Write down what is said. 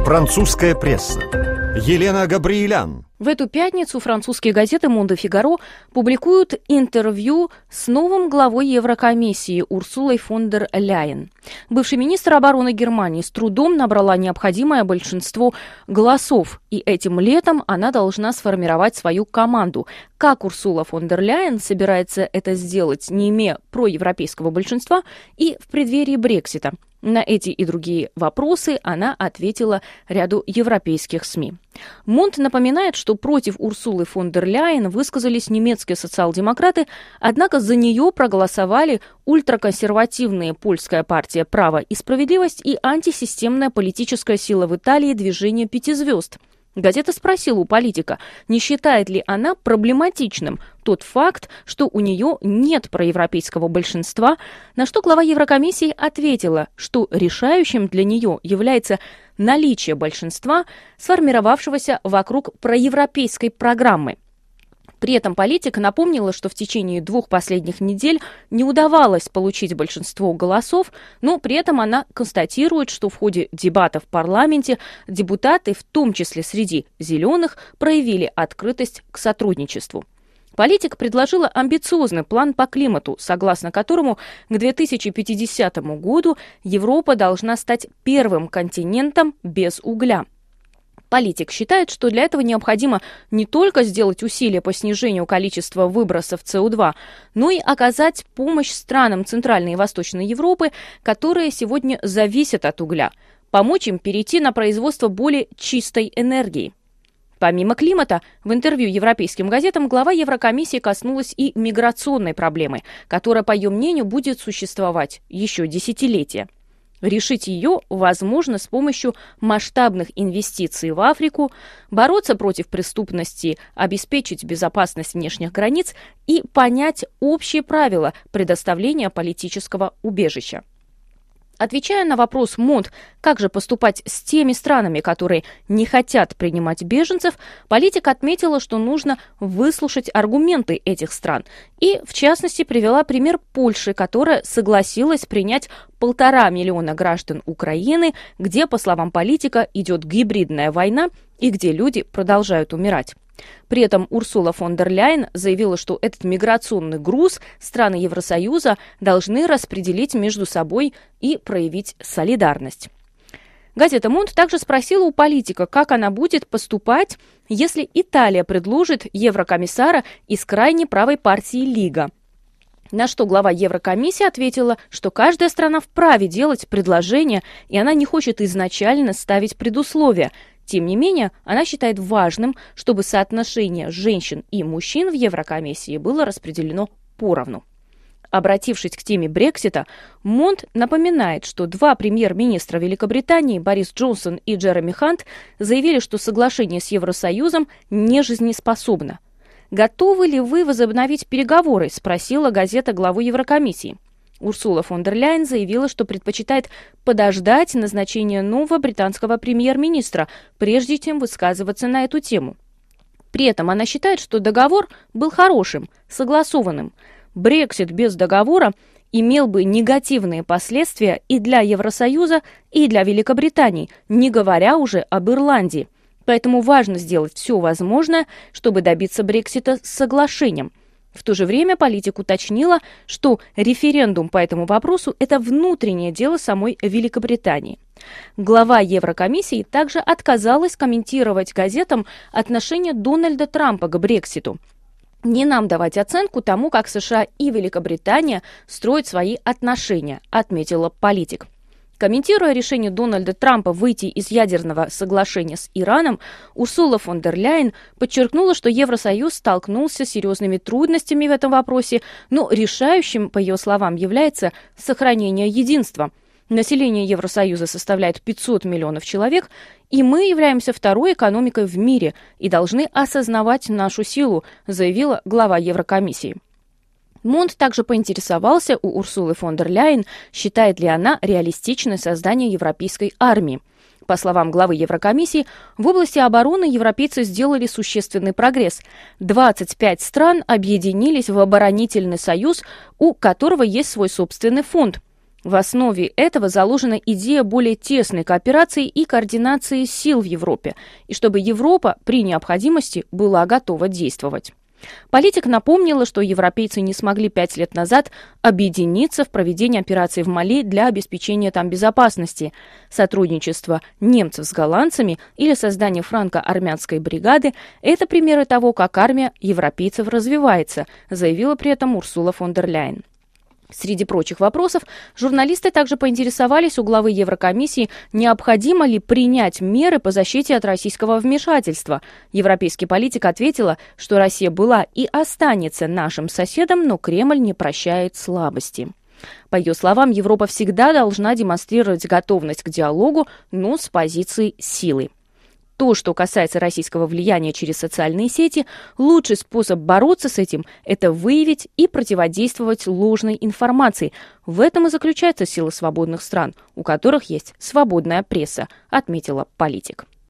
Французская пресса. Елена Габриэлян. В эту пятницу французские газеты «Monde Figaro» публикуют интервью с новым главой Еврокомиссии Урсулой фон дер Ляйен. Бывший министр обороны Германии с трудом набрала необходимое большинство голосов, и этим летом она должна сформировать свою команду. Как Урсула фон дер Ляйен собирается это сделать, не имея проевропейского большинства и в преддверии Брексита? На эти и другие вопросы она ответила ряду европейских СМИ. Монт напоминает, что против Урсулы фон дер Ляйен высказались немецкие социал-демократы, однако за нее проголосовали ультраконсервативные польская партия «Право и справедливость» и антисистемная политическая сила в Италии «Движение пяти звезд». Газета спросила у политика, не считает ли она проблематичным тот факт, что у нее нет проевропейского большинства, на что глава Еврокомиссии ответила, что решающим для нее является наличие большинства, сформировавшегося вокруг проевропейской программы. При этом политик напомнила, что в течение 2 последних недель не удавалось получить большинство голосов, но при этом она констатирует, что в ходе дебатов в парламенте депутаты, в том числе среди «зеленых», проявили открытость к сотрудничеству. Политик предложила амбициозный план по климату, согласно которому к 2050 году Европа должна стать первым континентом без угля. Политик считает, что для этого необходимо не только сделать усилия по снижению количества выбросов СО2, но и оказать помощь странам Центральной и Восточной Европы, которые сегодня зависят от угля, помочь им перейти на производство более чистой энергии. Помимо климата, в интервью европейским газетам глава Еврокомиссии коснулась и миграционной проблемы, которая, по ее мнению, будет существовать еще десятилетия. Решить ее возможно с помощью масштабных инвестиций в Африку, бороться против преступности, обеспечить безопасность внешних границ и понять общие правила предоставления политического убежища. Отвечая на вопрос МОНД, как же поступать с теми странами, которые не хотят принимать беженцев, политик отметила, что нужно выслушать аргументы этих стран. И, в частности, привела пример Польши, которая согласилась принять 1,5 миллиона граждан Украины, где, по словам политика, идет гибридная война и где люди продолжают умирать. При этом Урсула фон дер Ляйен заявила, что этот миграционный груз страны Евросоюза должны распределить между собой и проявить солидарность. Газета «Монт» также спросила у политика, как она будет поступать, если Италия предложит еврокомиссара из крайне правой партии «Лига». На что глава Еврокомиссии ответила, что каждая страна вправе делать предложение, и она не хочет изначально ставить предусловия. Тем не менее, она считает важным, чтобы соотношение женщин и мужчин в Еврокомиссии было распределено поровну. Обратившись к теме Брексита, Монт напоминает, что 2 премьер-министра Великобритании, Борис Джонсон и Джереми Хант, заявили, что соглашение с Евросоюзом не жизнеспособно. «Готовы ли вы возобновить переговоры?» – спросила газета главу Еврокомиссии. Урсула фон дер Ляйен заявила, что предпочитает подождать назначения нового британского премьер-министра, прежде чем высказываться на эту тему. При этом она считает, что договор был хорошим, согласованным. Брексит без договора имел бы негативные последствия и для Евросоюза, и для Великобритании, не говоря уже об Ирландии. Поэтому важно сделать все возможное, чтобы добиться Брексита с соглашением. В то же время политик уточнила, что референдум по этому вопросу – это внутреннее дело самой Великобритании. Глава Еврокомиссии также отказалась комментировать газетам отношение Дональда Трампа к Брекситу. «Не нам давать оценку тому, как США и Великобритания строят свои отношения», – отметила политик. Комментируя решение Дональда Трампа выйти из ядерного соглашения с Ираном, Урсула фон дер Ляйен подчеркнула, что Евросоюз столкнулся с серьезными трудностями в этом вопросе, но решающим, по ее словам, является сохранение единства. Население Евросоюза составляет 500 миллионов человек, и мы являемся второй экономикой в мире и должны осознавать нашу силу, заявила глава Еврокомиссии. Монт также поинтересовался у Урсулы фон дер Ляйен, считает ли она реалистичное создание европейской армии. По словам главы Еврокомиссии, в области обороны европейцы сделали существенный прогресс. 25 стран объединились в оборонительный союз, у которого есть свой собственный фонд. В основе этого заложена идея более тесной кооперации и координации сил в Европе, и чтобы Европа при необходимости была готова действовать. Политик напомнила, что европейцы не смогли 5 лет назад объединиться в проведении операции в Мали для обеспечения там безопасности. Сотрудничество немцев с голландцами или создание франко-армянской бригады – это примеры того, как армия европейцев развивается, заявила при этом Урсула фон дер Ляйен. Среди прочих вопросов журналисты также поинтересовались у главы Еврокомиссии, необходимо ли принять меры по защите от российского вмешательства. Европейский политик ответила, что Россия была и останется нашим соседом, но Кремль не прощает слабости. По ее словам, Европа всегда должна демонстрировать готовность к диалогу, но с позиции силы. То, что касается российского влияния через социальные сети, лучший способ бороться с этим – это выявить и противодействовать ложной информации. В этом и заключается сила свободных стран, у которых есть свободная пресса, отметила политик.